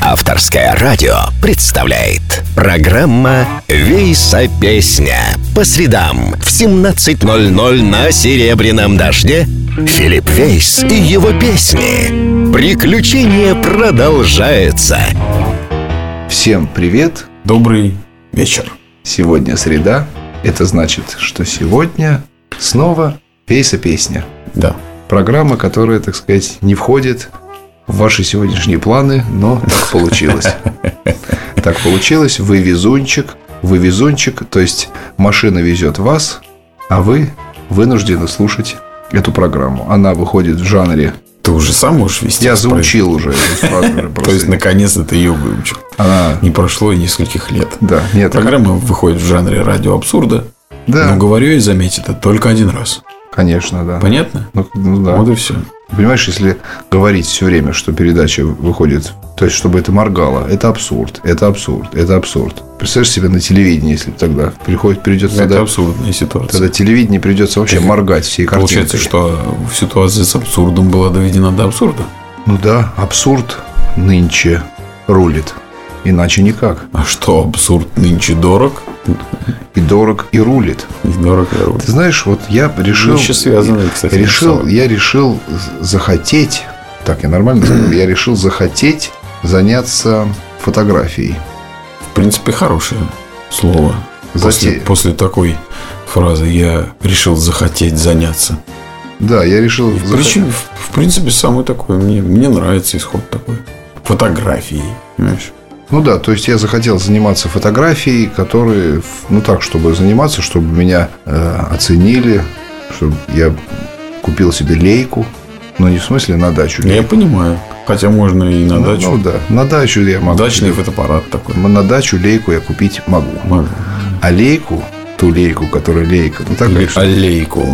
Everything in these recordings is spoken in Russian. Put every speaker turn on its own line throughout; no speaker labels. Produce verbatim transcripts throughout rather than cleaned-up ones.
Авторское радио представляет. Программа «Вейса песня». По средам в семнадцать ноль ноль на Серебряном дожде Филипп Вейс и его песни. Приключение продолжается.
Всем привет.
Добрый вечер.
Сегодня среда. Это значит, что сегодня снова «Вейса песня».
Да.
Программа, которая, так сказать, не входит в ваши сегодняшние планы, но так получилось. Так получилось. Вы везунчик. Вы везунчик. То есть машина везет вас, а вы вынуждены слушать эту программу. Она выходит в жанре...
Ты уже сам можешь вести?
Я заучил уже эту фразу.
То есть, наконец-то ты ее выучил. Не прошло и нескольких лет.
Да. Нет.
Программа выходит в жанре радио абсурда.
Да.
Но говорю и заметь, это только один раз.
Конечно, да.
Понятно?
Ну, ну, да.
Вот и все.
Понимаешь, если говорить все время, что передача выходит, то есть, чтобы это моргало, это абсурд, это абсурд, это абсурд. Представляешь себе на телевидении, если тогда приходит, придется...
Это
тогда,
абсурдная ситуация.
Тогда телевидение придется вообще так моргать всей картинкой.
Получается, что в ситуации с абсурдом была доведена до абсурда?
Ну да, абсурд нынче рулит. Иначе никак.
А что, абсурд нынче дорог?
И дорог, и рулит.
И дорог, и рулит.
Ты знаешь, вот я решил...
Еще связано, кстати.
Решил, я решил захотеть... Так, я нормально сказал? Я решил захотеть заняться фотографией.
В принципе, хорошее слово. После, после такой фразы я решил захотеть заняться.
Да, я решил...
Причем, в, в принципе, самый такой. Мне, мне нравится исход такой. Фотографией, понимаешь?
Ну да, то есть я захотел заниматься фотографией, которые, ну так, чтобы заниматься, чтобы меня э, оценили, чтобы я купил себе лейку, но не в смысле на дачу.
Я лейку. Понимаю, хотя можно и на
ну,
дачу.
Ну да, на дачу я могу.
Дачный фотоаппарат такой.
На дачу лейку я купить могу.
Могу.
А лейку, ту лейку, которая лейка, ну так
или аллейку.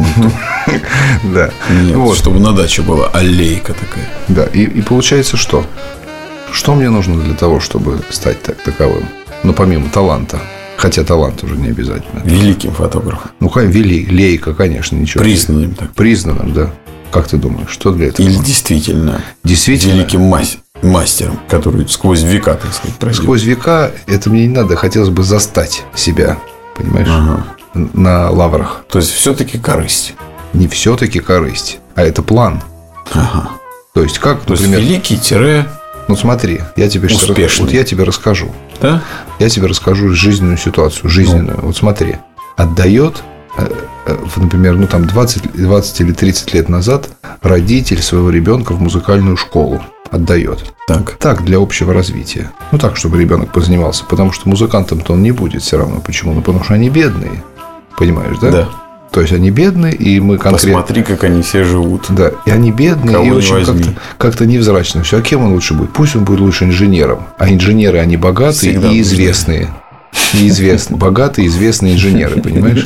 Да.
Нет, чтобы на даче была аллейка такая.
Да, и получается что? Что мне нужно для того, чтобы стать так таковым? Ну, помимо таланта. Хотя талант уже не обязательно.
Великим фотографом.
Ну, вели, лейка, конечно, ничего.
Признанным так.
Признанным, да. Как ты думаешь, что для этого?
Или нужно? действительно,
действительно
великим мастер, мастером, который сквозь века, так сказать, пройдет.
Сквозь века это мне не надо. Хотелось бы застать себя, понимаешь, ага. на лаврах.
То есть, все-таки корысть.
Не все-таки корысть, а это план.
Ага.
То есть, как,
То
например...
есть, великий тире...
Ну, смотри, я тебе сейчас вот я тебе расскажу.
Да?
Я тебе расскажу жизненную ситуацию, жизненную. Ну. Вот смотри, отдает, например, ну там двадцать, двадцать или тридцать лет назад родитель своего ребенка в музыкальную школу отдает.
Так.
Так, для общего развития. Ну, так, чтобы ребенок позанимался. Потому что музыкантом-то он не будет все равно. Почему? Ну, потому что они бедные. Понимаешь, да?
Да.
То есть, они бедные, и мы конкретно...
Посмотри, как они все живут.
Да, и они бедные,
Кого
и очень как-то, как-то невзрачно все. А кем он лучше будет? Пусть он будет лучше инженером. А инженеры, они богатые Всегда и известные. И известные. Богатые, известные инженеры, понимаешь?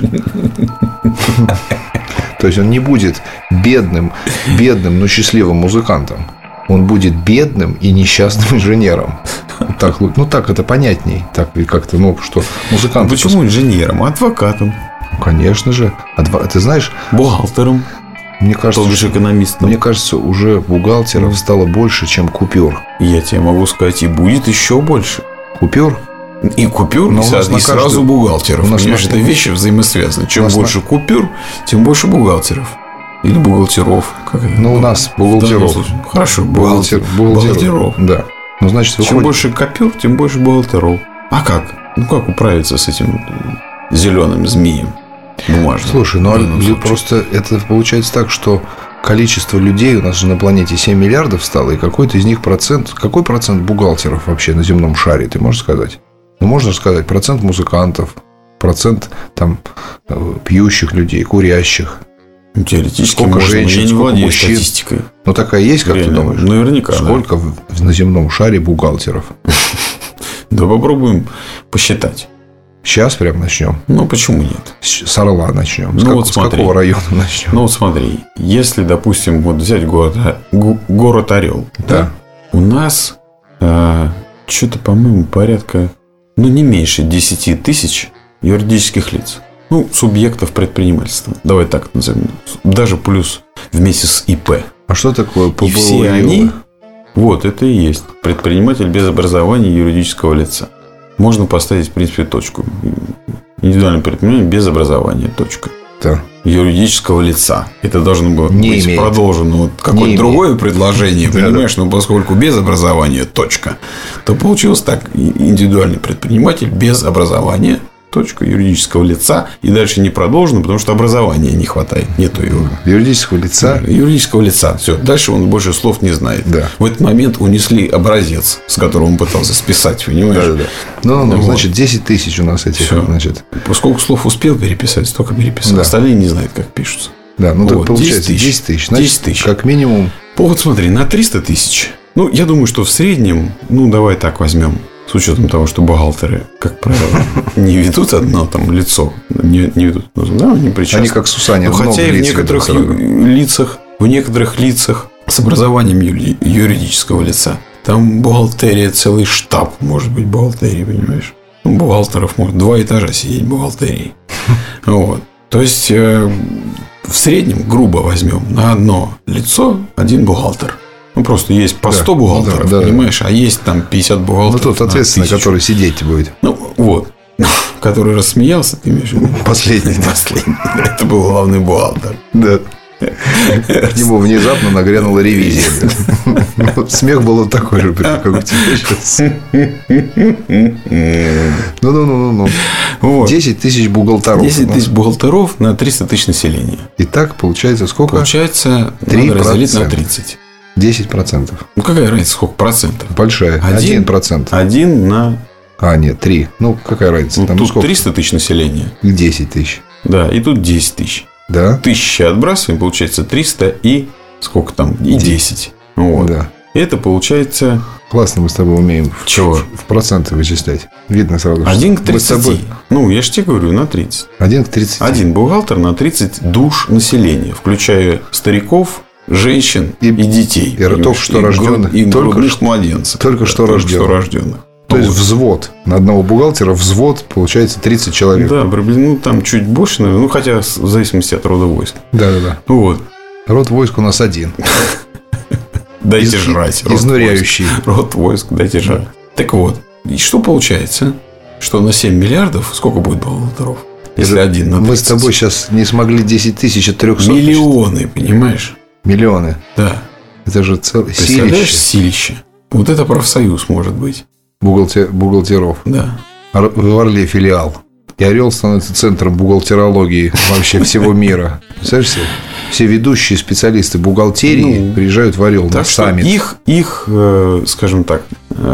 То есть, он не будет бедным, бедным, но счастливым музыкантом. Он будет бедным и несчастным инженером. Так, ну, так это понятней. Так как-то, ну, что музыкант...
Почему инженером? Адвокатом.
Конечно же. Адв... Ты знаешь...
Бухгалтером.
Мне кажется,
что, экономистом.
Мне кажется, уже бухгалтеров стало больше, чем купюр.
Я тебе могу сказать, и будет еще больше.
Купюр?
И купюр,
Но
и, со... и каждый... сразу бухгалтеров. У нас Понимаешь, это вещи взаимосвязаны. Чем больше на... купюр, тем больше бухгалтеров. Или бухгалтеров. Как
ну, у нас бухгалтеров.
Хорошо, бухгалтер...
бухгалтеров.
бухгалтеров.
Да. Ну, значит,
выходит... Чем больше купюр, тем больше бухгалтеров. А как? Ну, как управиться с этим зеленым змеем? Бумажным.
Слушай, ну а просто это получается так, что количество людей у нас же на планете семь миллиардов стало, и какой-то из них процент, какой процент бухгалтеров вообще на земном шаре, ты можешь сказать? Ну, можно сказать, процент музыкантов, процент там пьющих людей, курящих.
Теоретически
сколько
можно,
женщин,
я не
сколько
владею
мужчин.
Статистикой.
Ну, такая есть, как
Реально.
Ты думаешь?
Наверняка.
Сколько
да.
на земном шаре бухгалтеров?
Да попробуем посчитать.
Сейчас прям начнем.
Ну, почему нет?
С Орла начнем.
Ну,
с, как,
вот
с какого района начнем?
Ну, вот смотри. Если, допустим, вот взять город, город Орел.
Да.
да у нас а, что-то, по-моему, порядка, ну, не меньше десяти тысяч юридических лиц. Ну, субъектов предпринимательства. Давай так назовем. Даже плюс вместе с ИП.
А что такое ПБУ?
И все они Вот, это и есть предприниматель без образования юридического лица. Можно поставить, в принципе, точку. Индивидуальный предприниматель без образования. Точка.
Да.
Юридического лица. Это должно было
не
быть
имеет.
продолжено вот какое-то другое имеет. предложение, да, понимаешь? Да. Но поскольку без образования точка, то получилось так: индивидуальный предприниматель без образования точка, юридического лица. И дальше не продолжено, потому что образования не хватает. Нету его.
Юридического лица.
Да, юридического лица. Все. Дальше он больше слов не знает.
Да.
В этот момент унесли образец, с которого он пытался списать, понимаешь?
Да, да, да. Ну, ну,
вот.
Значит, десять тысяч у нас этих.
Всё.
Значит.
Поскольку слов успел переписать, столько переписал. Да. Остальные не знают, как пишутся.
Да, ну
вот.
так получается десять тысяч. Значит, десять тысяч. Как минимум.
Вот смотри, на триста тысяч. Ну, я думаю, что в среднем, ну, давай так возьмем. С учетом того, что бухгалтеры, как правило, не ведут одно там лицо, не, не ведут, да, не причастны.
Они как Сусанин.
Ну, хотя и в некоторых лицах, в некоторых лицах с образованием юридического лица, там бухгалтерия, целый штаб, может быть, бухгалтерии, понимаешь? Ну, бухгалтеров может два этажа сидеть в бухгалтерии. Вот. То есть э, в среднем, грубо возьмем, на одно лицо один бухгалтер. Ну, просто есть по сто да, бухгалтеров, да, понимаешь, да. А есть там пятьдесят бухгалтеров.
Ну, тот ответственный, который сидеть будет.
Ну, вот. Который рассмеялся, ты имеешь в виду?
Последний.
Последний. Это был главный бухгалтер.
Да. К нему внезапно нагрянула ревизия. Смех был вот такой же, как у тебя сейчас. Ну-ну-ну-ну. десять тысяч бухгалтеров.
десять тысяч бухгалтеров на триста тысяч населения.
И так получается сколько?
Получается, надо разделить на тридцать.
десять процентов.
Ну, какая разница, сколько процентов?
Большая. Один процент.
Один на...
А, нет, три. Ну, какая разница?
Ну,
там
тут
сколько?
триста тысяч населения.
И десять тысяч.
Да, и тут десять тысяч.
Да.
Тысяча отбрасываем, получается триста и... Сколько там? И десять. Вот.
Да.
Это получается...
Классно мы с тобой умеем в,
Чего?
в проценты вычислять. Видно сразу,
один к тридцати.
Тобой...
Ну, я же тебе говорю, на тридцать.
один к тридцати.
Один бухгалтер на тридцать душ населения, включая стариков, женщин и, и детей.
И только что рожденных.
И
только
грудных младенцев.
Только
да,
что
только
рожденных.
Что рожденных.
То есть взвод. На одного бухгалтера взвод получается тридцать человек.
Да, ну там чуть больше, наверное. Ну, хотя в зависимости от рода войск.
Да, да, да.
Вот.
Род войск у нас один.
Дайте жрать.
Изнуряющий.
Род войск, дайте жрать. Так вот. И что получается? Что на семь миллиардов сколько будет бухгалтеров? Если один на тридцать.
Мы с тобой сейчас не смогли десять тысяч от трехсот.
Миллионы, понимаешь?
Миллионы.
Да.
Это же целое
Представляешь, силище. Вот это профсоюз может быть.
Бухгалтер... Бухгалтеров.
Да.
В Орле филиал. И Орел становится центром бухгалтерологии вообще всего мира. Представляешь себе? Все ведущие специалисты бухгалтерии ну, приезжают в Орел на саммит.
Их, их, скажем так,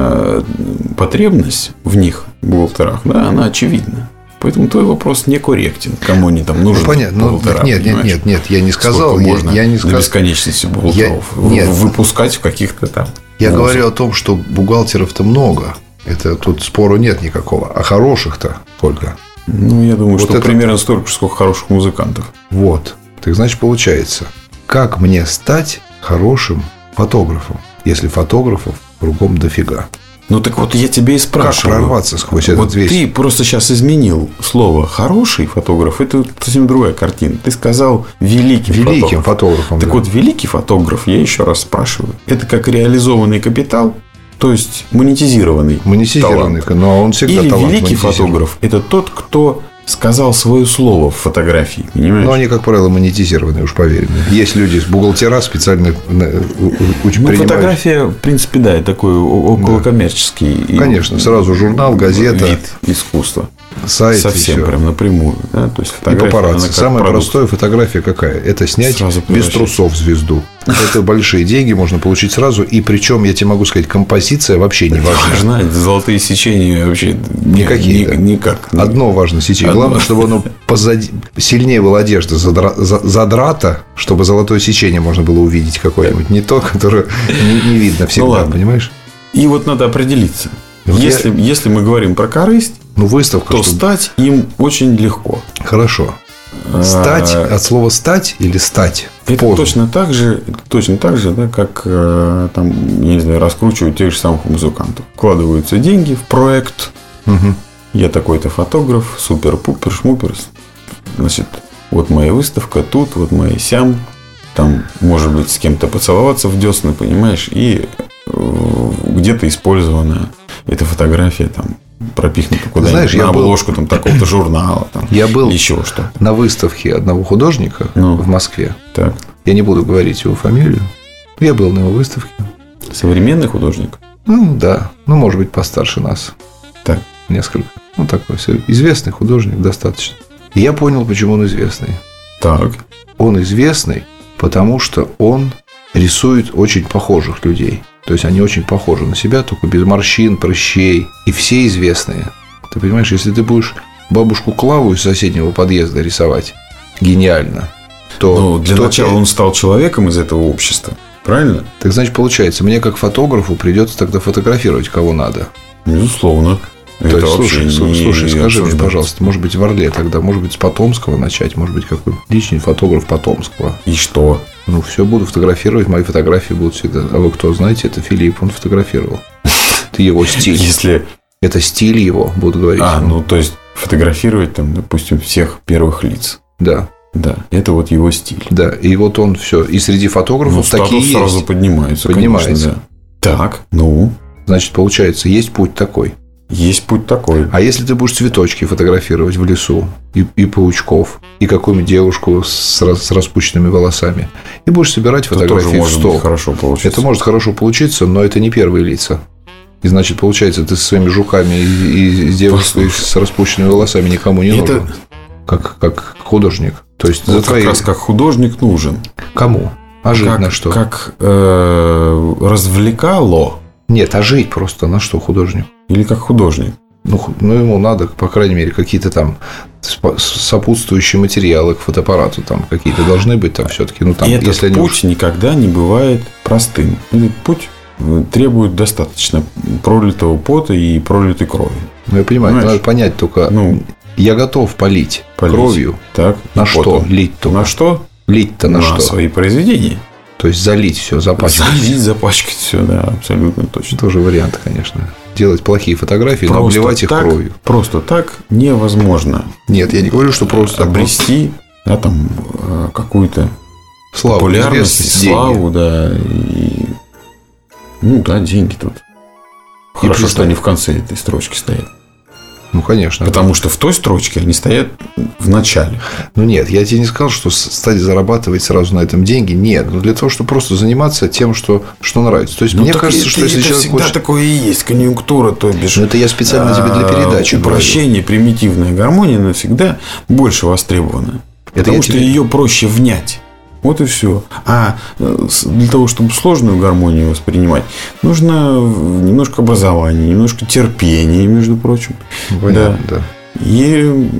потребность в них, в бухгалтерах, да, она очевидна. Поэтому твой вопрос некорректен. Кому они там нужны?
Ну, понятно.
Бухгалтера,
нет, нет, нет, нет, я не сказал.
Сколько
я,
можно
я не
до
сказал.
бесконечности бухгалтеров
я, нет.
выпускать в каких-то там.
Я ну, говорю о том, что бухгалтеров-то много. Это тут спору нет никакого. А хороших-то сколько?
Ну, я думаю,
вот
что
это...
примерно столько же, сколько хороших музыкантов.
Вот. Так значит, получается, как мне стать хорошим фотографом, если фотографов кругом дофига?
Ну, так вот я тебе и спрашиваю.
Как прорваться сквозь
вот
этот весь...
Ты просто сейчас изменил слово «хороший фотограф». Это совсем другая картина. Ты сказал «великий фотограф».
Великим фотографом.
Так
да.
вот, великий фотограф, я еще раз спрашиваю, это как реализованный капитал, то есть монетизированный
Монетизированный,
талант.
но он всегда
Или
талант
великий фотограф – это тот, кто сказал свое слово в фотографии, понимаешь?
Но они, как правило, монетизированы, уж поверь мне. Есть люди, бухгалтера специально
ну, фотография, в принципе, да, такой околокоммерческий.
Да. Конечно, сразу журнал, газета.
Вид искусства.
Сайт.
Совсем прям напрямую. Да? То есть
фотография, и папарацци. Самая продукт. Простая фотография какая? Это снять сразу без трусов звезду. Это большие деньги можно получить сразу. И причем, я тебе могу сказать, композиция вообще не важна.
Важна. Золотые сечения вообще
никакие.
Ни, да. Никак.
Одно важно сечение. Одно. Главное, чтобы оно позади... сильнее была одежда задра... задрата, чтобы золотое сечение можно было увидеть какое-нибудь. Да. Не то, которое не, не видно всегда, ну, понимаешь?
И вот надо определиться. Вот если, я... если мы говорим про корысть,
ну, выставка,
то
чтобы...
стать им очень легко.
Хорошо. Стать от слова стать или стать?
Это позу. точно так же, точно так же, да, как там, я не знаю, раскручивают тех же самых музыкантов. Вкладываются деньги в проект.
Угу.
Я такой-то фотограф, супер-пупер, шмупер. Значит, вот моя выставка тут, вот моя сям. Там, может быть, с кем-то поцеловаться в десны, понимаешь, и где-то использована эта фотография, там, пропихнута куда-нибудь,
знаешь,
на
я
обложку
был...
там, такого-то журнала. Там,
я был
еще что-то.
на выставке одного художника ну, в Москве.
Так.
Я не буду говорить его фамилию. Я был на его выставке.
Современный художник?
Ну, да. Ну, может быть, постарше нас.
Так.
Несколько. Ну, такой известный художник достаточно. И я понял, почему он известный.
Так.
Он известный, потому что он рисует очень похожих людей. То есть, они очень похожи на себя, только без морщин, прыщей. И все известные. Ты понимаешь, если ты будешь бабушку Клаву из соседнего подъезда рисовать гениально, то...
Ну, для начала он стал человеком из этого общества. Правильно?
Так, значит, получается, мне как фотографу придется тогда фотографировать кого надо.
Безусловно.
То это есть, слушай, слушай, скажи мне, пожалуйста, может быть, в Орле тогда, может быть, с Потомского начать, может быть, какой-нибудь личный фотограф Потомского.
И что?
Ну, все, буду фотографировать, мои фотографии будут всегда. А вы кто, знаете, это Филипп, он фотографировал. Это его стиль.
Если...
Это стиль его, буду говорить.
А, ну, то есть, фотографировать там, допустим, всех первых лиц.
Да.
Да, это вот его стиль.
Да, и вот он все. И среди фотографов ну, такие есть.
Сразу поднимается.
Поднимается.
Конечно, да. Так, ну.
Значит, получается, есть путь такой.
Есть путь такой.
А если ты будешь цветочки фотографировать в лесу, и, и паучков, и какую-нибудь девушку с, с распущенными волосами, и будешь собирать фотографии в стол.
Может хорошо получиться.
Это может хорошо получиться, но это не первые лица. И значит, получается, ты со своими жуками и, и с девушкой Послушай. с распущенными волосами никому не это... нужен. Как, как художник. То есть
вот
за твои...
как раз как художник нужен.
Кому? А жить
как,
на что?
Как э, развлекало.
Нет, а жить просто на что художник?
Или как художник?
Ну, ну, ему надо, по крайней мере, какие-то там сопутствующие материалы к фотоаппарату там какие-то должны быть там все-таки. Ну, там,
этот
если
путь
они...
никогда не бывает простым. Этот путь требует достаточно пролитого пота и пролитой крови.
Ну, я понимаю,
Понимаешь?
надо понять только... Ну, я готов полить, полить. кровью.
Так,
на что?
Потом.
Лить-то.
На что?
Лить-то на, на что?
На свои произведения.
То есть залить все, запачкать.
Залить, запачкать все, да, абсолютно точно.
Тоже вариант, конечно. Делать плохие фотографии,
просто
но обливать их
так,
кровью.
Просто так невозможно.
Нет, я не говорю, что просто
обрести, да, там какую-то
славу,
популярность, славу, да, и ну да, деньги тут.
И
хорошо, что они в конце этой строчки стоят.
Ну, конечно.
Потому что в той строчке они стоят в начале.
Ну, нет, я тебе не сказал, что стать зарабатывать сразу на этом деньги. Нет, но для того, чтобы просто заниматься тем, что, что нравится. То есть, ну, мне кажется, это, что если
это
человек
всегда
хочет...
такое и есть, конъюнктура, то бишь...
Ну, это я специально тебе для передачи говорю.
Упрощение, примитивная гармония навсегда больше востребована.
Это
потому что
тебе...
ее проще внять. Вот и все. А для того, чтобы сложную гармонию воспринимать, нужно немножко образования, немножко терпения, между прочим.
Понятно, да.
да. И,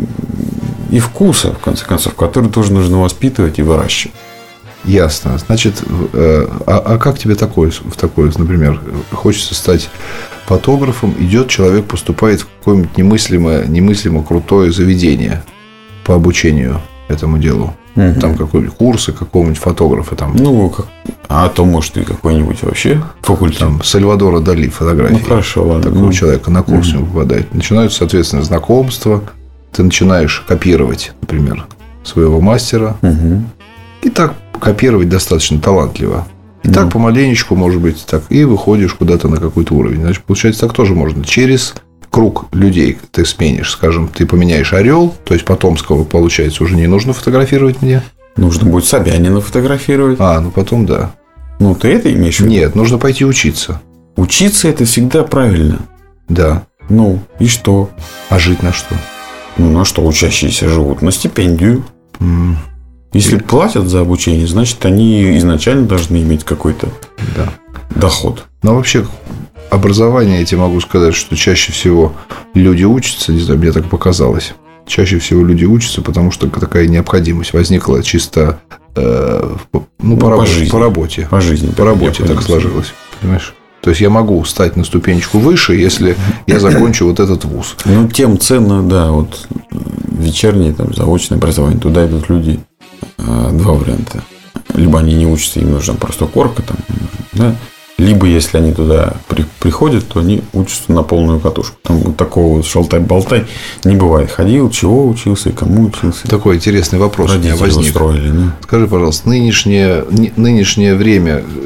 и вкуса, в конце концов, который тоже нужно воспитывать и выращивать.
Ясно. Значит, а, а как тебе такое, в такое, например, хочется стать фотографом, идет человек, поступает в какое-нибудь немыслимо, немыслимо крутое заведение по обучению этому делу? Угу. Там какой-нибудь курсы какого-нибудь фотографа там.
Ну, как... а то, может, и какой-нибудь вообще факультет.
Там Сальвадора Дали фотографии.
Ну, хорошо, ладно.
Такого
ну...
человека на курс угу. не попадает. Начинаются, соответственно, знакомства. Ты начинаешь копировать, например, своего мастера.
Угу.
И так копировать достаточно талантливо. И
ну.
так помаленечку, может быть, так. И выходишь куда-то на какой-то уровень. Значит, получается, так тоже можно. Через... круг людей ты сменишь, скажем, ты поменяешь Орел, то есть Потомского, получается, уже не нужно фотографировать мне.
Нужно будет Собянина фотографировать.
А, ну потом да.
Ну, ты это имеешь в виду?
Нет, нужно пойти учиться.
Учиться – это всегда правильно.
Да.
Ну, и что?
А жить на что?
Ну, на что учащиеся живут? На стипендию.
Mm.
Если и... платят за обучение, значит, они изначально должны иметь какой-то
да.
доход.
Ну, вообще... Образование, я тебе могу сказать, что чаще всего люди учатся, не знаю, мне так показалось. Чаще всего люди учатся, потому что такая необходимость возникла чисто э, ну, ну, по, по, работе,
жизни.
по работе.
По жизни.
По работе так сложилось. Понимаешь? То есть я могу стать на ступенечку выше, если я закончу вот этот вуз.
Ну, тем ценно, да, вот вечернее, там, заочное образование. Туда идут люди. Два варианта. Либо они не учатся, им нужна просто корка, там, да. Либо, если они туда при, приходят, то они учатся на полную катушку. Там вот такого вот шалтай-болтай не бывает. Ходил, чего учился и кому учился.
Такой интересный вопрос у меня возник.
Устроили, да?
Скажи, пожалуйста, нынешнее, нынешнее время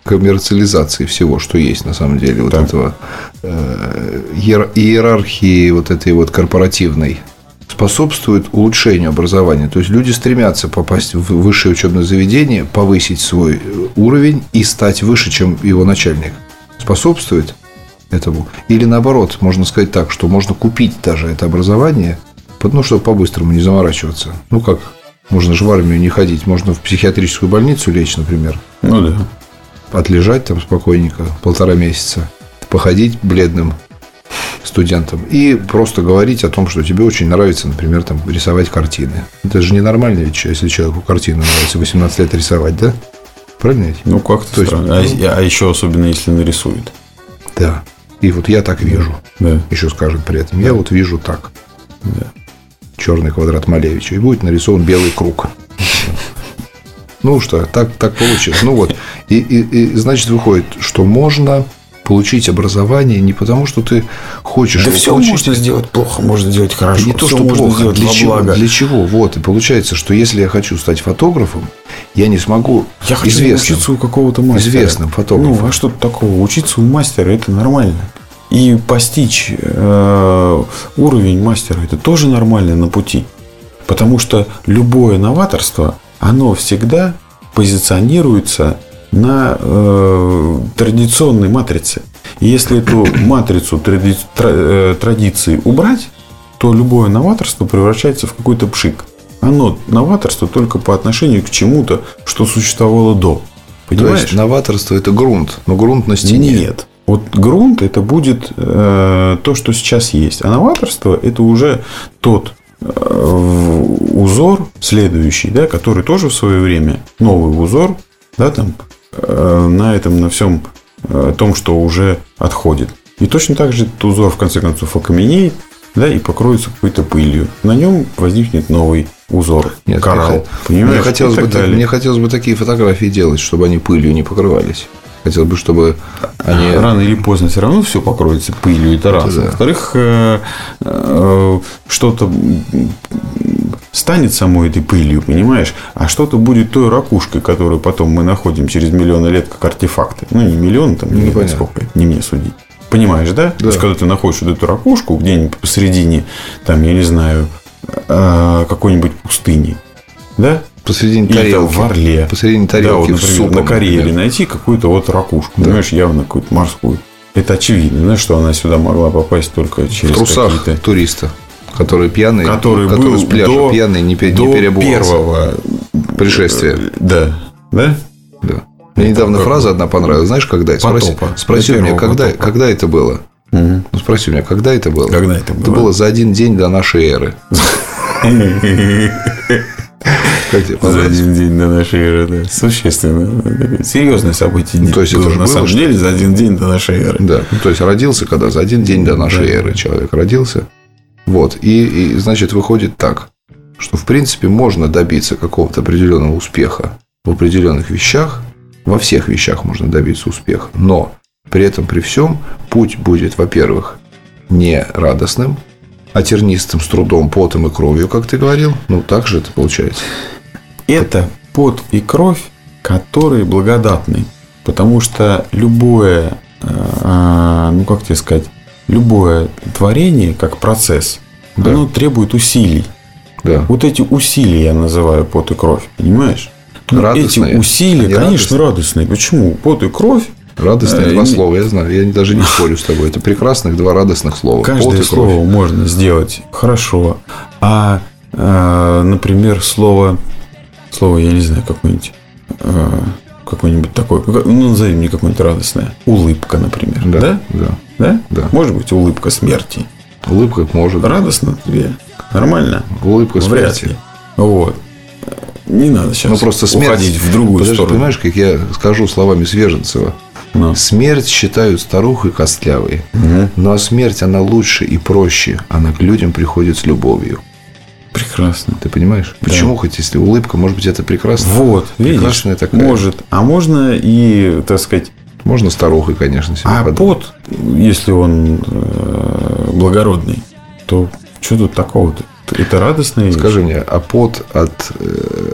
коммерциализации всего, что есть на самом деле, вот
так.
этого э, иерархии вот этой вот корпоративной, способствует улучшению образования. То есть люди стремятся попасть в высшее учебное заведение, повысить свой уровень и стать выше, чем его начальник. Способствует этому? Или наоборот, можно сказать так, что можно купить даже это образование, ну, чтобы по-быстрому не заморачиваться. Ну, как? Можно же в армию не ходить. Можно в психиатрическую больницу лечь, например.
Ну, да.
Отлежать там спокойненько полтора месяца. Походить бледным студентам. И просто говорить о том, что тебе очень нравится, например, там, рисовать картины. Это же ненормально, ведь, если человеку картину нравится восемнадцать лет рисовать, да? Правильно ведь?
Ну, как-то
То
странно.
есть,
а, а еще особенно, если нарисует.
Да. И вот я так вижу.
Да.
Еще скажет при этом.
Да.
Я вот вижу так.
Да.
Черный квадрат Малевича. И будет нарисован белый круг. Ну что, так, так получилось. Ну вот. И, и, и значит, выходит, что можно получить образование не потому, что ты хочешь
Да
его
все
получить.
можно сделать плохо, можно сделать хорошо.
Не то,
Всё
что
можно
плохо.
сделать
Для
во
чего?
благо.
Для чего? Вот. И получается, что если я хочу стать фотографом, я не смогу
Я хочу
известным,
учиться у какого-то мастера.
известным фотографом.
Ну, а что такого? Учиться у мастера – это нормально. И постичь э, уровень мастера – это тоже нормально на пути. Потому что любое новаторство, оно всегда позиционируется на э, традиционной матрице. И если эту матрицу тради, тра, э, традиции убрать, то любое новаторство превращается в какой-то пшик. Оно новаторство только по отношению к чему-то, что существовало до. Понимаешь?
То есть новаторство – это грунт, но грунт на стене.
Нет. Вот грунт – это будет э, то, что сейчас есть. А новаторство – это уже тот э, узор следующий, да, который тоже в свое время, новый узор, да, там, э, на этом, на всем э, том, что уже отходит. И точно так же этот узор, в конце концов, окаменеет, да, и покроется какой-то пылью. На нем возникнет новый узор.
Нет,
коралл.
Мне,
Понимаешь?
мне, хотелось
И так
бы,
далее.
мне хотелось бы такие фотографии делать, чтобы они пылью не покрывались. Хотелось бы, чтобы они...
Рано или поздно все равно все покроется пылью, это раз.
да.
Во-вторых, э, э, что-то станет самой этой пылью, понимаешь? А что-то будет той ракушкой, которую потом мы находим через миллионы лет как артефакты. Ну, не миллион, там, не знаю, сколько, не мне судить. Понимаешь, да?
Да.
То есть, когда ты находишь вот эту ракушку где-нибудь посередине, там, я не знаю, какой-нибудь пустыни, да?
Посередине
Или там
тарелки.
в Орле.
Посередине тарелки
да, вот,
с
например,
супом,
на Кареле
например.
найти какую-то вот ракушку,
Да.
понимаешь, явно какую-то морскую. Это очевидно, знаешь, что она сюда могла попасть только через
В трусах
какие-то...
туриста, который пьяный,
Который
который
был
с пляжа
до,
пьяный, не, пе-
до
не переобувался.
первого
Пришествия.
Да. Да?
Да. Мне недавно
как
фраза
бы
одна понравилась. Знаешь, когда? Спроси,
Потопа.
спроси
До
у меня,
первого
когда,
потопа.
когда это было?
Мгм.
Ну, спроси у меня, когда это было?
Когда это было?
Это было за один день до нашей эры. Как тебе
За
понравилось?
один день до нашей эры, да. Существенно. Такое серьезное событие.
Ну, то есть,
было,
это же
на
было,
самом
что-
деле, за один день до нашей эры.
Да. Ну, то есть родился когда? За один день до нашей
Да.
эры человек родился. Вот. И, и, значит, выходит так, что, в принципе, можно добиться какого-то определенного успеха в определенных вещах. Во всех вещах можно добиться успеха. Но при этом, при всем, путь будет, во-первых, не радостным, а тернистым, с трудом, потом и кровью, как ты говорил. Ну, так же это получается.
Это пот и кровь, которые благодатны. Потому что любое, э, ну как тебе сказать, любое творение, как процесс,
Да.
оно требует усилий.
Да.
Вот эти усилия я называю пот и кровь, понимаешь? Ну,
Радостные.
эти усилия,
Они
конечно, радостные. Почему? Пот и кровь.
Радостные
Э,
два
не-
слова, я знаю. Я даже не спорю с тобой. Это прекрасных два радостных слова. Пот
Каждое
и кровь.
слово можно сделать хорошо. А, э, например, слово, слово, я не знаю, какое-нибудь, э, какое-нибудь такое, как- ну, назови мне какое-нибудь радостное. Улыбка, например.
Да,
Да?
да.
Да?
Да.
Может быть, улыбка смерти.
Улыбка может.
Радостно тебе? Нормально?
Улыбка
Вряд
смерти.
ли. Вот. Не надо сейчас
Ну, просто смерть...
уходить в другую
Подожди,
сторону.
понимаешь, как я скажу словами Свеженцева.
Ну.
Смерть считают старухой костлявой.
Мгм.
Но смерть, она лучше и проще. Она к людям приходит с любовью.
Прекрасно.
Ты понимаешь? Почему, хоть если улыбка, может быть, это прекрасно?
Вот, видишь,
Прекрасная такая.
может. А можно и, так сказать,
Можно старухой, конечно, себе
а
подумать.
пот, если он э, благородный, то что тут такого-то? Это радостно.
Скажи мне, а пот от, э,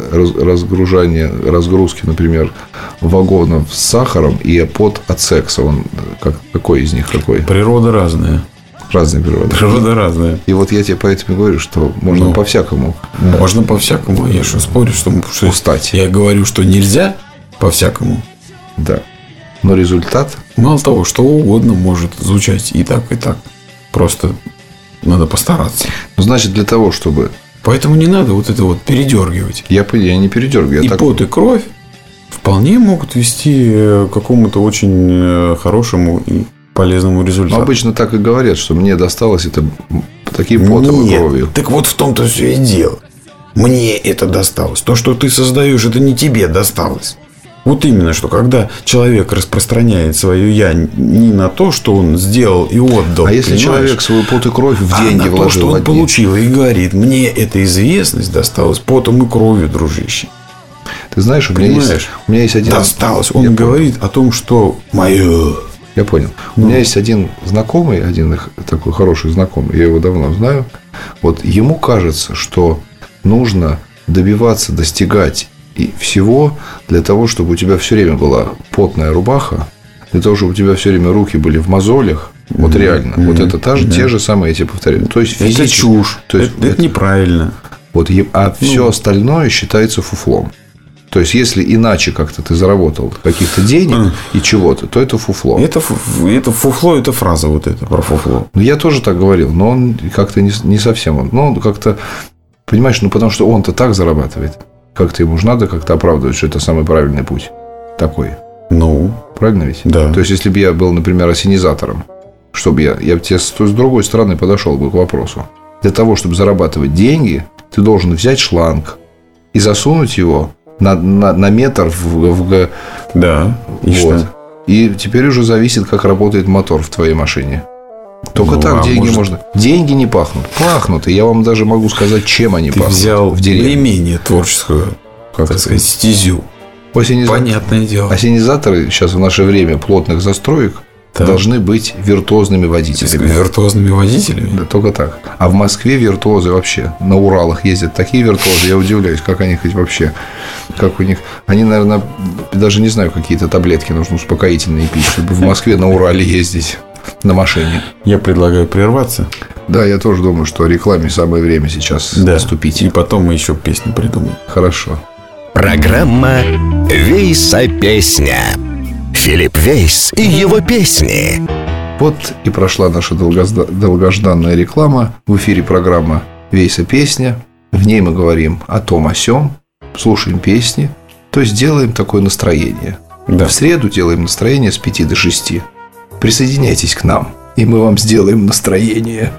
разгружания, разгрузки, например, вагонов с сахаром и пот от секса? Он как, какой из них какой?
Природа разная.
Разная природа.
Природа разная.
И вот я тебе поэтому говорю, что можно ну, по-всякому.
Можно по-всякому. Я что спорю, что, что
устать.
Я говорю, что нельзя по-всякому.
Да. Но результат?
Мало того, что угодно может звучать и так, и так. Просто надо постараться.
Значит, для того, чтобы...
Поэтому не надо вот это вот передергивать.
Я, я не передергиваю.
И
так...
пот, и кровь вполне могут вести к какому-то очень хорошему и полезному результату.
Но обычно так и говорят, что мне досталось это таким потом и кровью.
Так вот в том-то все и дело. Мне это досталось. То, что ты создаешь, это не тебе досталось. Вот именно, что когда человек распространяет свое «я» не на то, что он сделал и отдал.
А если человек свою пот и кровь в деньги
а на
вложил,
то, что он получил и говорит: мне эта известность досталась потом и кровью, дружище.
Ты знаешь, у меня, есть, у меня есть один...
Досталось. Он Я говорит понял. О том, что мое...
Я понял. Ну. У меня есть один знакомый, один такой хороший знакомый, я его давно знаю. Вот ему кажется, что нужно добиваться, достигать и всего для того, чтобы у тебя все время была потная рубаха, для того, чтобы у тебя все время руки были в мозолях. Вот mm-hmm. реально. Mm-hmm. Вот это та же, mm-hmm. те же самые, я тебе повторяю. То есть
это чушь.
То есть,
это, это, это неправильно.
Вот, а ну. все остальное считается фуфлом. То есть, если иначе как-то ты заработал каких-то денег mm. и чего-то, то это фуфло.
Это, это фуфло, это фраза вот эта про фуфло.
Ну, я тоже так говорил, но он как-то не, не совсем. Ну, он как-то, понимаешь, ну, потому что он-то так зарабатывает. Как-то ему же надо как-то оправдывать, что это самый правильный путь. Такой.
Ну.
Правильно ведь?
Да.
То есть, если бы я был, например, ассенизатором, чтобы я, я бы тебе с другой стороны подошел бы к вопросу. Для того, чтобы зарабатывать деньги, ты должен взять шланг и засунуть его на, на, на метр в, в...
Да.
И, вот. И теперь уже зависит, как работает мотор в твоей машине. Только ну, так а деньги может... можно. Деньги не пахнут. Пахнут. И я вам даже могу сказать, чем они
Ты
пахнут.
Ты взял в деревне менее творческую, как так сказать, стезю.
Ассениза...
Понятное дело.
Ассенизаторы сейчас в наше время плотных застроек да. должны быть виртуозными водителями.
Виртуозными водителями?
Да, только так. А в Москве виртуозы вообще на Уралах ездят такие виртуозы, я удивляюсь, как они хоть вообще, как у них. Они, наверное, даже не знаю, какие-то таблетки нужно успокоительные пить, чтобы в Москве на Урале ездить на машине.
Я предлагаю прерваться.
Да, я тоже думаю, что рекламе самое время сейчас
да.
наступить.
И потом мы еще песню придумаем.
Хорошо.
Программа «Вейса песня». Филипп Вейс и его песни.
Вот и прошла наша долгожданная реклама. В эфире программа «Вейса песня». В ней мы говорим о том, о сём, слушаем песни, то есть делаем такое настроение. Да. В среду делаем настроение с пяти до шести. Присоединяйтесь к нам, и мы вам сделаем настроение.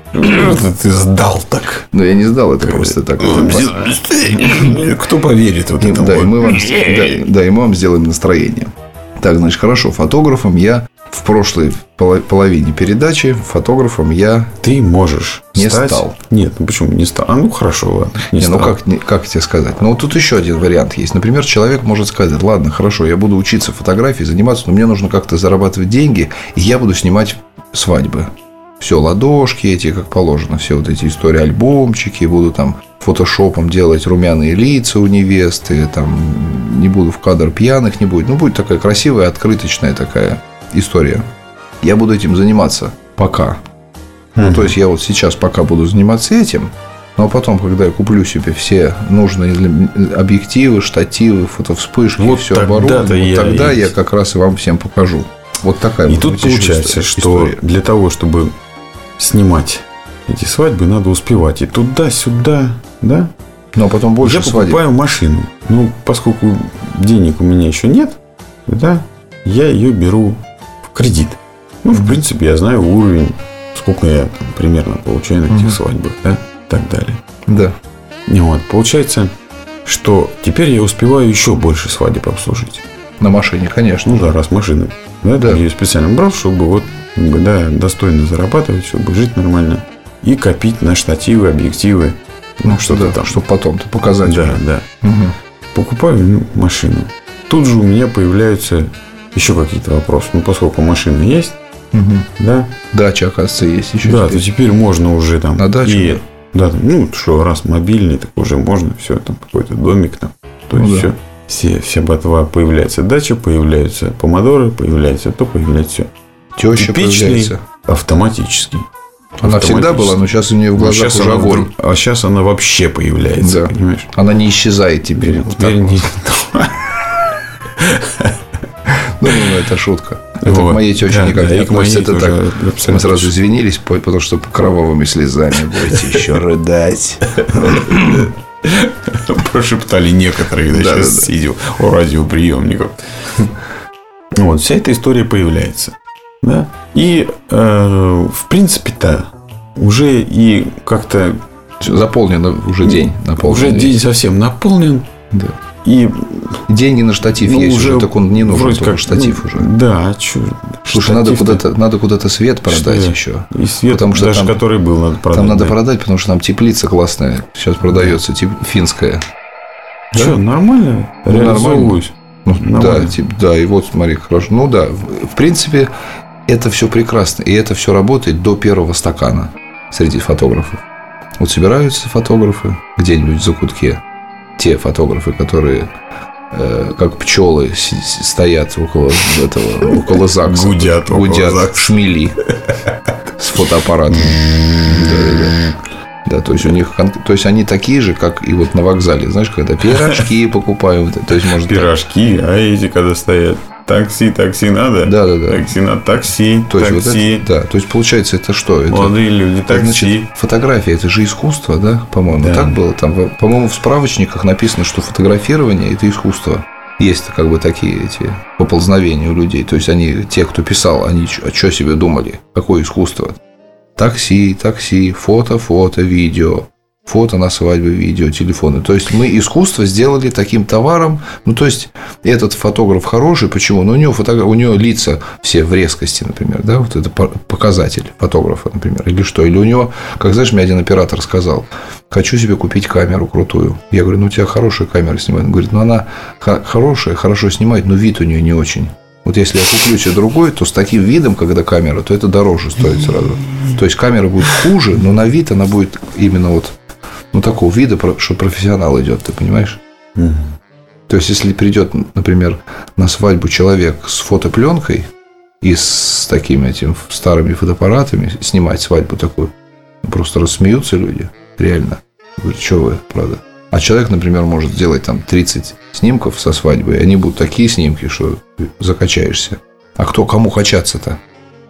Ты сдал так.
Ну, я не сдал, это просто так.
Кто поверит вот этому?
Да, и мы вам, да, да, и мы вам сделаем настроение. Так, значит, хорошо, фотографом я в прошлой половине передачи фотографом я
Ты можешь
не
стать...
стал.
Нет, ну почему не стал? А ну хорошо, ладно. Не
не,
стал.
Ну как, как тебе сказать? Ну вот тут еще один вариант есть. Например, человек может сказать: ладно, хорошо, я буду учиться фотографии, заниматься, но мне нужно как-то зарабатывать деньги, и я буду снимать свадьбы. Все, ладошки эти, как положено, все вот эти истории, альбомчики, буду там фотошопом делать румяные лица у невесты, там не буду в кадр пьяных, не будет. Ну, будет такая красивая, открыточная такая история. Я буду этим заниматься пока. Mm-hmm. Ну, то есть, я вот сейчас пока буду заниматься этим, но потом, когда я куплю себе все нужные объективы, штативы, фотовспышки, вот все оборудование, вот тогда я, я как раз и вам всем покажу. Вот такая
и
вот
тут получается, история. Что для того, чтобы снимать эти свадьбы, надо успевать и туда-сюда, да?
Ну, а потом больше
я
свадеб.
покупаю машину. Ну, поскольку денег у меня еще нет, да, я ее беру в кредит. Ну, в принципе, я знаю уровень, сколько я там, примерно получаю на этих mm-hmm. свадьбах, да, и так далее.
Да.
И вот, получается, что теперь я успеваю еще больше свадеб обслужить.
На машине, конечно.
Ну да, раз машина. Да, да. Я ее специально брал, чтобы вот, да, достойно зарабатывать, чтобы жить нормально. И копить на штативы, объективы. Ну, что-то
да,
там.
Чтобы потом-то показать.
Да,
уже.
да.
Угу.
Покупаю ну, машину. Тут же у меня появляются еще какие-то вопросы. Ну, поскольку машина есть,
угу.
да.
Дача, оказывается, есть еще.
Да,
теперь.
то теперь можно уже там.
На дачу.
И, да, ну, что, раз мобильный, так уже можно все, там какой-то домик там. То
Ну
есть
да.
все, все, вся ботва, появляется дача, появляются помидоры, появляется то, появляется все.
Теща
Типичный
появляется.
автоматический.
Она всегда была, но сейчас у нее в
Ну,
глазах
сейчас
уже
она
огонь.
вдруг- а сейчас она вообще появляется,
Да.
понимаешь?
Она не исчезает теперь. Вот
Теперь
так
не-
вот. Ну, ну, это шутка. Это
Вот.
к моей тёще
Да,
никак
да,
не
и к моей
относится. Это
тоже
так.
абсолютно
Мы сразу извинились, по- потому что кровавыми слезами будете еще рыдать.
Прошептали некоторые, да,
Да,
сейчас
да, да.
сидел у радиоприемников. Вот, вся эта история появляется. Да? И, э, в принципе-то, уже и как-то
Всё, заполнено уже день. Наполнен
уже день совсем наполнен.
Да.
И
Деньги на штатив
ну,
есть уже, так он не нужен,
вроде
только
как,
штатив
ну,
уже.
Да, а чё,
Слушай, надо
штатив-то-
куда-то, надо куда-то свет продать
Что?
еще.
И свет,
потому что
даже
там-
который был, надо продать.
Там надо
да.
продать, потому что там теплица классная. Сейчас продается тип, финская.
Что, нормально?
Ну, нормально.
Реализовываюсь.
Ну, да,
Нормально.
тип, да, и вот смотри, хорошо. Ну да, в, в принципе, это все прекрасно. И это все работает до первого стакана среди фотографов. Вот собираются фотографы где-нибудь в закутке. Те фотографы, которые э, как пчелы с- с- стоят около этого, около ЗАГСа.
Гудят около
Гудят,
ЗАГСа.
шмели с фотоаппаратом. Да-да-да. Да, то есть у них, кон- то есть они такие же, как и вот на вокзале, знаешь, когда пирожки покупаем, то есть может
Пирожки, а эти когда стоят. Такси, такси надо?
Да, да, да.
Такси надо, такси,
То есть,
такси.
вот это, да, то есть получается, это что? Это,
Молодые люди,
это,
такси.
значит, фотография это же искусство, да, по-моему,
Да.
так было. Там, в- по-моему, в справочниках написано, что фотографирование это искусство. Есть как бы такие эти поползновения у людей. То есть они, те, кто писал, они что себе думали? Какое искусство? Такси, такси, фото, фото, видео. Фото на свадьбе, видео, телефоны. То есть мы искусство сделали таким товаром. Ну, то есть этот фотограф хороший. Почему? Ну, у него, фотограф... у него лица все в резкости, например. Да? Вот это показатель фотографа, например. Или что? Или у него, как знаешь, мне один оператор сказал: хочу себе купить камеру крутую. Я говорю: ну, у тебя хорошая камера снимает. Он говорит: ну, она хорошая, хорошо снимает, но вид у нее не очень. Вот если я куплю себе другой, то с таким видом, когда камера, то это дороже стоит сразу. То есть камера будет хуже, но на вид она будет именно вот ну, такого вида, что профессионал идет, ты понимаешь?
Мгм.
То есть, если придет, например, на свадьбу человек с фотопленкой и с такими этим старыми фотоаппаратами снимать свадьбу такую, просто рассмеются люди, реально. Говорят: что вы, правда? А человек, например, может сделать там тридцать снимков со свадьбы, и они будут такие снимки, что закачаешься. А кто, кому качаться-то?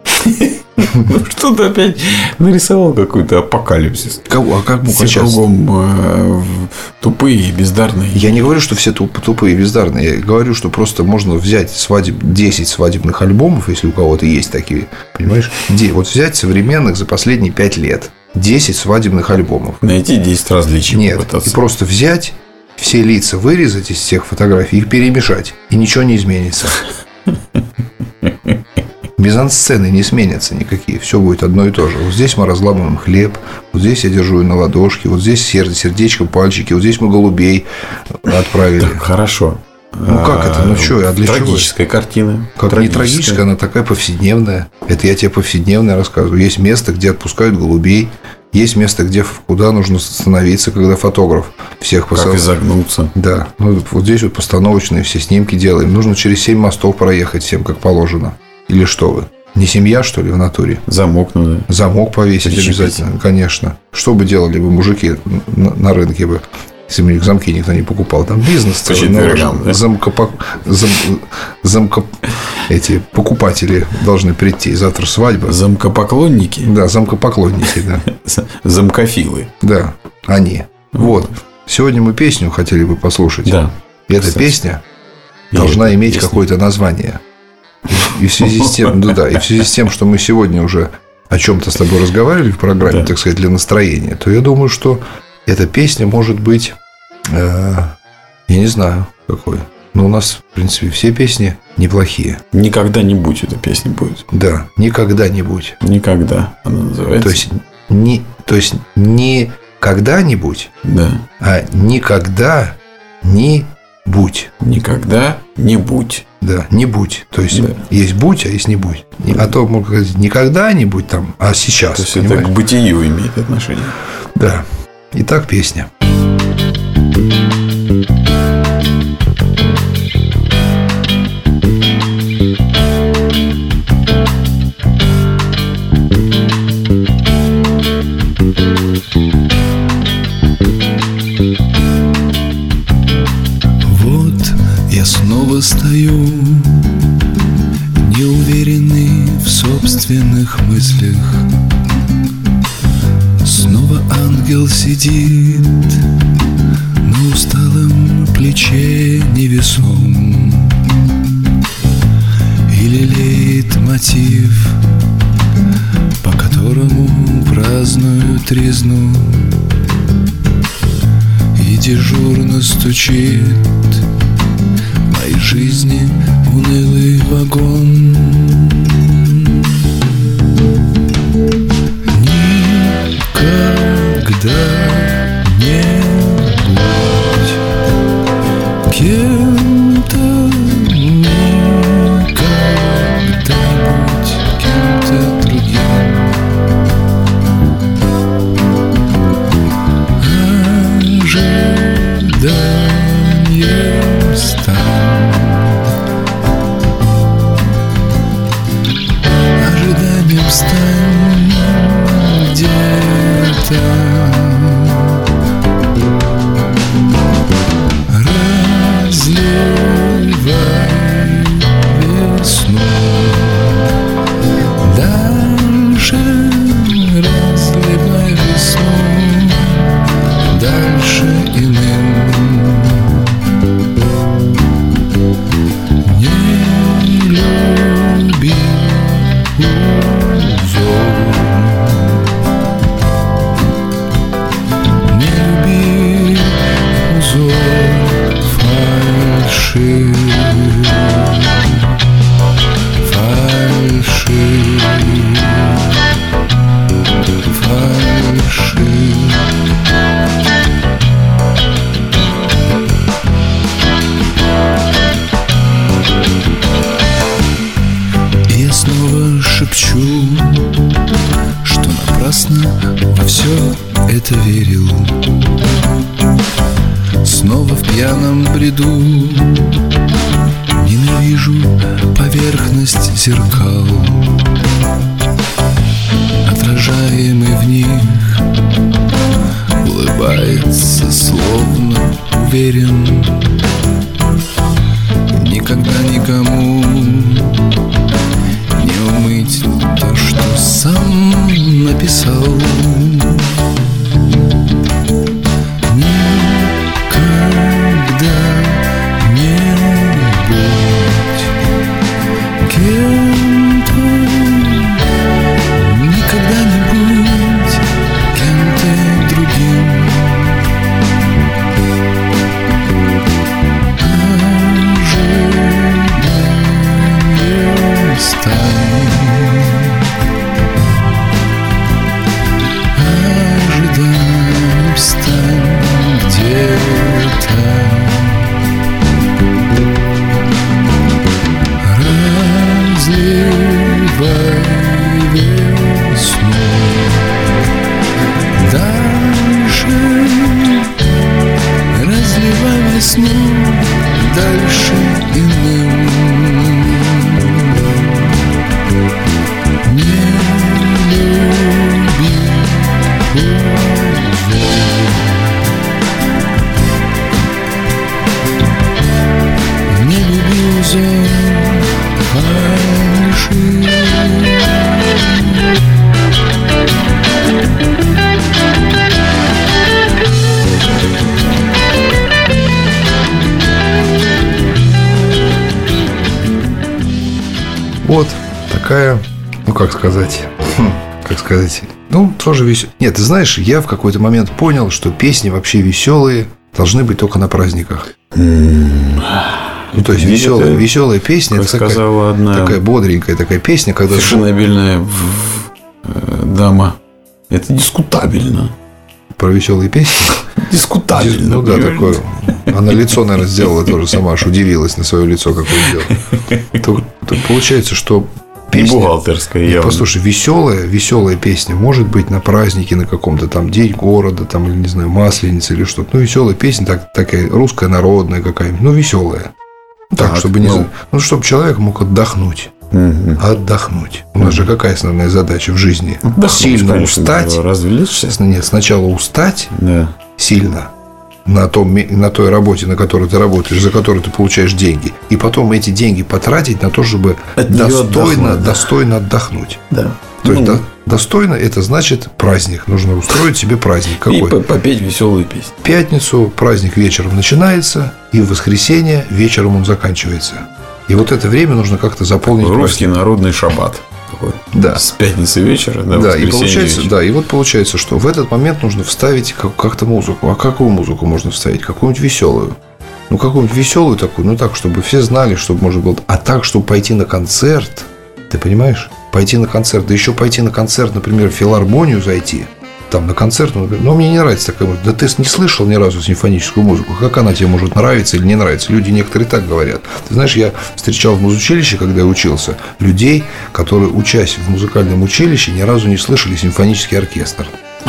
Ну, что ты опять нарисовал какой-то апокалипсис.
Кого? А как
Все
качаться?
кругом э, тупые и бездарные.
Я не говорю, что все туп- тупые и бездарные. Я говорю, что просто можно взять свадеб... десять свадебных альбомов, если у кого-то есть такие, понимаешь? Де- Вот взять современных за последние пять лет. десять свадебных альбомов.
Найти десять различий.
Нет,
попытаться.
и просто взять все лица, вырезать из всех фотографий, их перемешать, и ничего не изменится. Мизансцены не сменятся никакие, все будет одно и то же. Вот здесь мы разламываем хлеб, вот здесь я держу на ладошке, вот здесь сер- сердечко, пальчики, вот здесь мы голубей отправили.
Так, хорошо.
Ну, как это? Ну, чё, а для чего?
Трагическая картина.
Как не трагическая, она такая повседневная. Это я тебе повседневное рассказываю. Есть место, где отпускают голубей. Есть место, где куда нужно становиться, когда фотограф всех
Как
посадил.
изогнуться.
Да. Ну, вот здесь вот постановочные все снимки делаем. Нужно через семь мостов проехать всем, как положено. Или что вы? Не семья, что ли, в натуре?
Замок надо.
Замок повесить
Причепить.
обязательно, конечно. Что бы делали бы мужики на, на рынке бы, если бы их замки никто не покупал? Там бизнес
По
целый
четвергам,
наложен.
да?
Замкопо- зам- замко- Эти покупатели должны прийти. Завтра свадьба.
Замкопоклонники.
Да, замкопоклонники, да.
Замкофилы.
Да, они. Вот. Сегодня мы песню хотели бы послушать.
Да.
И эта
Кстати.
песня
И
должна
эта
иметь
песня.
какое-то название. И в связи с тем, да, да, и в связи с тем, что мы сегодня уже о чем-то с тобой разговаривали в программе,
Да.
так сказать, для настроения, то я думаю, что эта песня может быть, э, я не знаю, какой. Но у нас, в принципе, все песни неплохие.
Никогда не будь эта песня будет.
Да, никогда-нибудь.
Никогда она называется.
То есть, не, то есть не когда-нибудь,
Да.
а никогда не будь.
Никогда не будь.
Да, не будь. То есть,
Да.
есть будь, а есть не будь. Не- А то, можно сказать, не когда-нибудь там, а сейчас.
То есть
понимаешь?
это к бытию имеет отношение.
Да. Итак, песня.
ангел сидит на усталом плече невесом и лелеет мотив, по которому празднуют резну, и дежурно стучит в моей жизни унылый вагон. Никогда не будь кем-то, никогда будь кем-то другим. Ожиданием стань, ожиданием стань где-то. Разливай весну, дальше разливай весну, дальше иным. Не люби узор, не люби узор фальши, фальши, фальши. И я снова шепчу, что напрасно во все это верил. Снова в пьяном бреду ненавижу поверхность зеркал, отражаемый в них улыбается, словно уверен, никогда никому не умыть то, что сам написал. Никогда не будь кем-то, никогда не будь кем-то другим. Ожиданием стань, ожиданием стань где-то. Разливай весну, дальше разливай весну, дальше иным. Не люби узор, не люби узор фальши.
Вот такая, ну как сказать, хм, как сказать, ну тоже веселая. Нет, ты знаешь, я в какой-то момент понял, что песни вообще веселые должны быть только на праздниках. Ну, то есть веселая, веселая песня,
как
это такая,
сказала одна
такая бодренькая такая песня, когда
фешенебельная дама. Это дискутабельно.
про веселые песни.
Дискутабельно.
Ну да, такое. Она лицо, наверное, сделала тоже сама, аж удивилась на свое лицо, какое сделала. То, то получается, что песня...
Бухгалтерская,
Нет,
явно.
послушай, веселая, веселая песня может быть на празднике, на каком-то там день города, там, или, не знаю, масленица или что-то. Ну, веселая песня, так, такая русская, народная какая-нибудь, ну, веселая. Так,
Так,
чтобы не...
ну...
ну, чтобы человек мог отдохнуть.
Угу.
Отдохнуть. У нас же какая основная задача в жизни?
Отдохнуть,
Сильно
конечно,
устать.
развлечься.
Нет, сначала устать
Да.
сильно на, том, на той работе, на которой ты работаешь, за которую ты получаешь деньги, и потом эти деньги потратить на то, чтобы
От неё
достойно,
отдохнуть, да.
достойно отдохнуть.
Да.
То есть,
Ну,
да, Достойно – это значит праздник. Нужно устроить себе праздник. Какой?
И попеть веселые песни.
В пятницу праздник вечером начинается, и в воскресенье вечером он заканчивается. И вот это время нужно как-то заполнить.
Русский праздник. Народный шаббат. Такой.
Да.
С пятницы вечера до
да,
воскресенья
и получается,
вечера.
да, и вот получается, что в этот момент нужно вставить как-то музыку. А какую музыку можно вставить? Какую-нибудь веселую. Ну, какую-нибудь веселую такую, ну так, чтобы все знали, чтобы можно было. А так, чтобы пойти на концерт, ты понимаешь? Пойти на концерт, да еще пойти на концерт, например, в филармонию зайти. Там на концерт, например, но мне не нравится такая музыка. Да ты не слышал ни разу симфоническую музыку. Как она тебе может нравиться или не нравиться? Люди некоторые так говорят. Ты знаешь, я встречал в музучилище, когда я учился, людей, которые, учась в музыкальном училище, ни разу не слышали симфонический оркестр.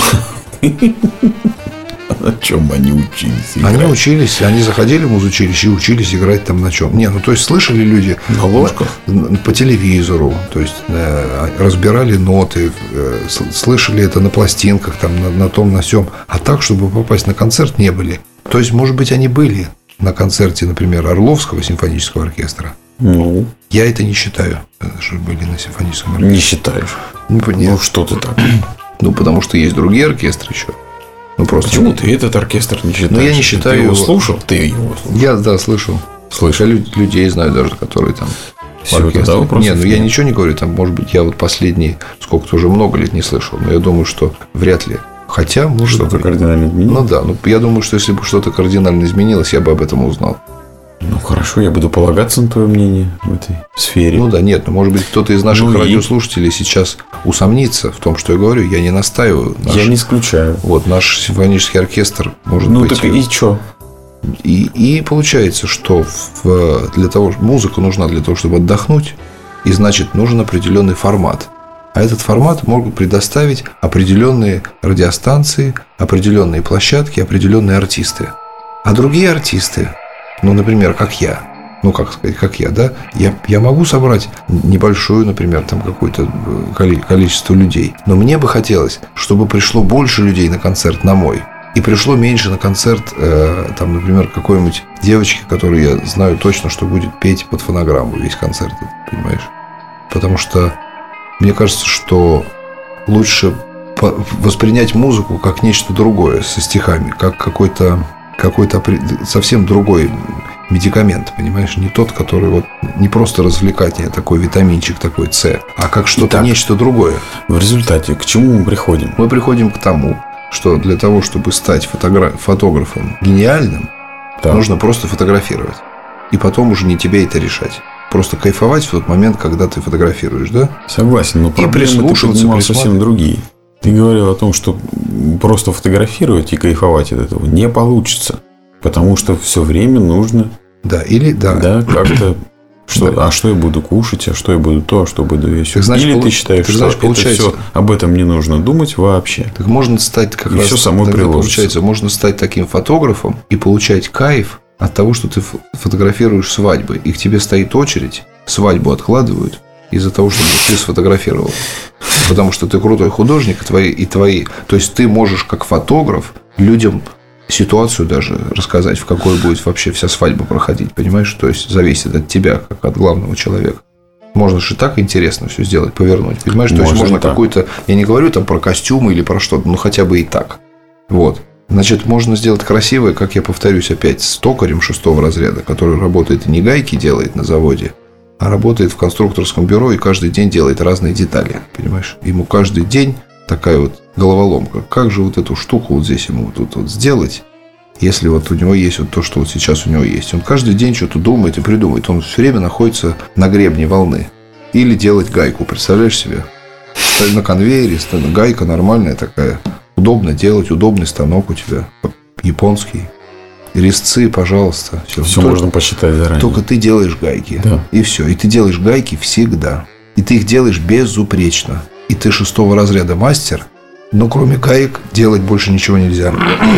На чем они учились играть?
Они учились, они заходили в музучилище и учились играть там на чем. Не, ну то есть слышали люди
на ложках?
По телевизору, то есть э, разбирали ноты, э, слышали это на пластинках, там, на, на том, на сём. А так, чтобы попасть на концерт, не были. То есть, может быть, они были на концерте, например, Орловского симфонического оркестра.
Ну,
я это не считаю, что были на симфоническом оркестре.
Не считаешь?
Ну,
ну что ты так?
Ну, потому что есть другие оркестры еще. Ну, просто...
Почему ты этот оркестр не считаешь?
Ну, я не считаю
ты его.
его
слушал? Ты его слушал?
Я, да, слышал.
Слышал.
Я людей знаю даже, которые там...
Все, тогда вопрос.
Не, ну я ничего не говорю. Там, может быть, я вот последние, сколько-то уже много лет не слышал. Но я думаю, что вряд ли. Хотя, может
Что-то
быть...
кардинально изменилось?
Ну, да. Ну, я думаю, что если бы что-то кардинально изменилось, я бы об этом узнал.
Ну, хорошо, я буду полагаться на твое мнение в этой сфере.
Ну, да, нет. Ну, может быть, кто-то из наших
ну,
радиослушателей и... сейчас усомнится в том, что я говорю. Я не настаиваю.
Наш... Я не исключаю.
Вот, наш симфонический оркестр может
ну,
быть...
Ну, так и что?
И, и получается, что в, для того, музыка нужна для того, чтобы отдохнуть. И, значит, нужен определенный формат. А этот формат могут предоставить определенные радиостанции, определенные площадки, определенные артисты. А другие артисты... Ну, например, как я. Ну, как сказать, как я, да? Я, я могу собрать небольшую, например, там какое-то количество людей. Но мне бы хотелось, чтобы пришло больше людей на концерт на мой. И пришло меньше на концерт, э, там, например, какой-нибудь девочки, которую я знаю точно, что будет петь под фонограмму весь концерт. Понимаешь? Потому что мне кажется, что лучше воспринять музыку как нечто другое со стихами, как какой-то... какой-то совсем другой медикамент, понимаешь? Не тот, который вот не просто развлекательный, такой витаминчик, такой С, а как что-то, Итак, нечто другое.
В результате к чему мы приходим?
Мы приходим к тому, что для того, чтобы стать фотогра- фотографом гениальным, так. нужно просто фотографировать. И потом уже не тебе это решать. Просто кайфовать в тот момент, когда ты фотографируешь, да?
Согласен, но проблемы ты поднимал совсем другие. Ты говорил о том, что просто фотографировать и кайфовать от этого не получится. Потому что все время нужно...
Да, или да.
Да, как-то... Что, да. А что я буду кушать, а что я буду то, а что буду еще.
Значит,
или
полу...
ты считаешь,
ты
что
знаешь,
это
получается...
все, об этом не нужно думать вообще.
Так можно стать как
и
раз...
все само приложится.
Получается, можно стать таким фотографом и получать кайф от того, что ты фотографируешь свадьбы. И к тебе стоит очередь, свадьбу откладывают из-за того, чтобы ты сфотографировал. Потому что ты крутой художник, и твои, и твои... То есть, ты можешь, как фотограф, людям ситуацию даже рассказать, в какой будет вообще вся свадьба проходить. Понимаешь? То есть, зависит от тебя, как от главного человека. Можно же и так интересно все сделать, повернуть. Понимаешь? То есть, можно какой-то... Я не говорю там про костюмы или про что-то, но хотя бы и так. Вот. Значит, можно сделать красивое, как я повторюсь опять, с токарем шестого разряда, который работает и не гайки делает на заводе, а работает в конструкторском бюро и каждый день делает разные детали. Понимаешь? Ему каждый день такая вот головоломка. Как же вот эту штуку вот здесь ему вот тут вот сделать, если вот у него есть вот то, что вот сейчас у него есть. Он каждый день что-то думает и придумывает. Он все время находится на гребне волны. Или делать гайку. Представляешь себе? Стоит на конвейере, гайка нормальная такая. Удобно делать, удобный станок у тебя. Японский. Резцы, пожалуйста.
Все, все можно посчитать заранее.
Только ты делаешь гайки.
Да.
И все. И ты делаешь гайки всегда. И ты их делаешь безупречно. И ты шестого разряда мастер. Но кроме гаек делать больше ничего нельзя.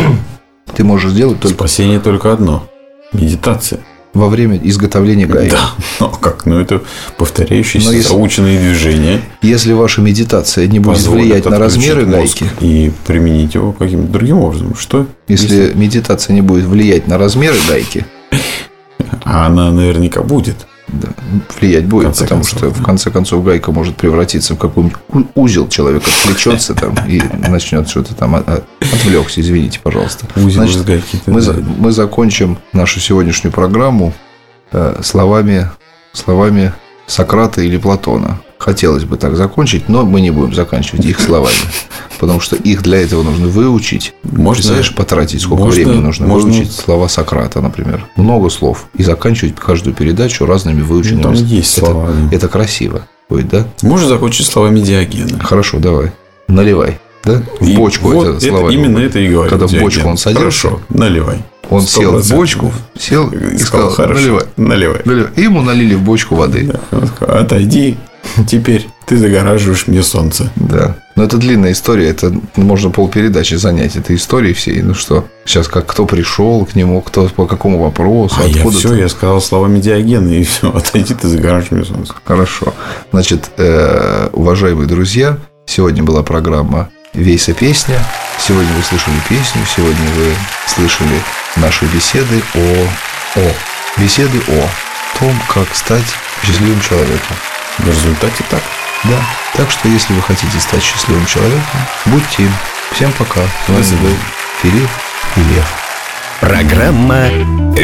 Ты можешь сделать только...
Спасение только одно. Медитация.
Во время изготовления гаек.
Да. Ну как? Ну это повторяющиеся
если...
заученные движения.
Если ваша медитация не будет влиять на размеры гайки
и применить его каким-то другим образом, что?
Если, если медитация не будет влиять на размеры гайки,
а она наверняка будет.
Да, влиять будет, потому
концов,
что
да.
в конце концов гайка может превратиться в какой-нибудь у- узел, человек отвлечется там и начнет что-то там от- отвлекся, извините, пожалуйста.
Узел
Значит,
из гайки,
мы,
да.
за- мы закончим нашу сегодняшнюю программу э, словами, словами Сократа или Платона. Хотелось бы так закончить, но мы не будем заканчивать их словами, потому что их для этого нужно выучить.
Можно-
Представляешь, потратить сколько
можно-
времени нужно
можно-
выучить слова Сократа, например. Много слов. И заканчивать каждую передачу разными выученными.
Ну, там есть
это,
слова.
это красиво будет, да?
Можно закончить словами Диогена.
Хорошо, давай. Наливай. Да? В
И
бочку
вот
это
это,
слова.
именно это и говорит
Когда в
Диоген.
бочку он садился,
Хорошо, наливай.
он
Сто
сел в
процентов.
бочку, сел и сказал,
хорошо,
наливай.
наливай.
Наливай. И ему налили в бочку воды.
Да. Он сказал, отойди, теперь ты загораживаешь мне солнце.
Да. Но это длинная история, это можно полпередачи занять этой историей всей. Ну что, сейчас как кто пришел к нему, кто по какому вопросу,
А я
откуда.
все, я сказал словами Диогена, и все, отойди, ты загораживаешь мне солнце.
Хорошо. Значит, э, уважаемые друзья, сегодня была программа «Вейса песня». Сегодня вы слышали песню, сегодня вы слышали наши беседы о... о... Беседы о том, как стать счастливым человеком.
В результате так.
Да. Так что, если вы хотите стать счастливым человеком, будьте им. Всем пока. С вами
свидания.
был Филипп и Лев.
Программа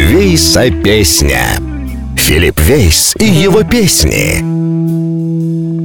«Вейса песня». Филипп Вейс и его песни.